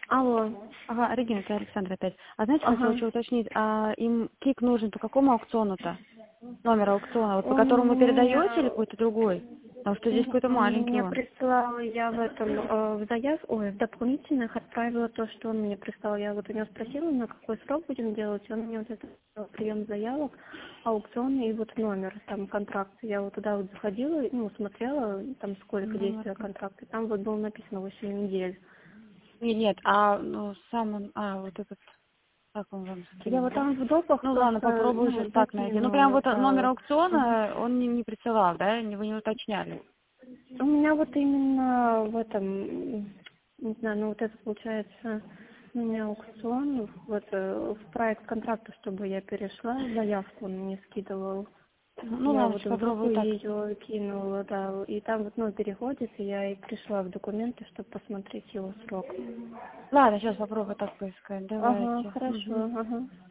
Алло. Ага, Регина, это Александр опять. А знаете, Ага. хочу уточнить, им КИК нужен по какому аукциону-то? Номер аукциона, вот по Он которому мне, передаете или какой-то другой? Потому что здесь какой-то он маленький мне он. прислал, я в этом, в дополнительных отправила то, что он мне прислал. Я вот у него спросила, на какой срок будем делать, он мне вот это прием заявок, аукцион и вот номер, там контракт. Я вот туда вот заходила, ну, смотрела, там сколько действия контракта, там вот было написано 8 недель. Нет, ну, сам он, вот этот, как он вам Я скинул, вот да? там в допах Ну ладно, просто, попробую сейчас ну, так найти. Ну прям закинула, вот номер да. аукциона он не присылал, да? Вы не уточняли? У меня вот именно в этом, не знаю, ну вот это получается, у меня аукцион, вот в проект контракта, чтобы я перешла, заявку он мне скидывал. Ну Я ладно, вот сейчас в допу попробую так. ее кинула, да, и там вот, ну, переходит, и я и пришла в документы, чтобы посмотреть его срок. Ладно, сейчас попробую так поискать. Ага, Давайте. хорошо, Мгм. ага.